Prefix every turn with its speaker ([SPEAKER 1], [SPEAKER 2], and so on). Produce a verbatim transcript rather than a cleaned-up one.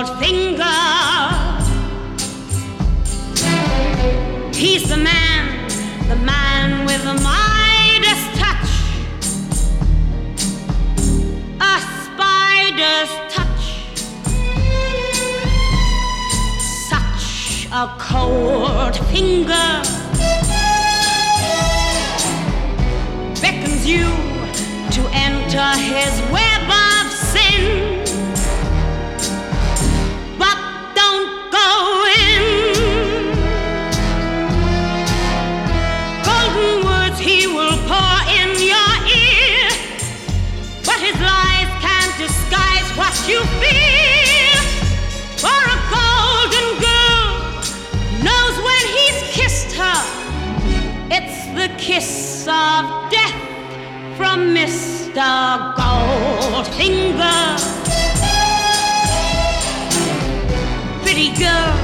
[SPEAKER 1] Goldfinger. He's the man, the man with the Midas touch, a spider's touch, such a cold finger beckons you to enter his web of sin. You feel for a golden girl knows when he's kissed her, it's the kiss of death from Mister Goldfinger. Pretty girl,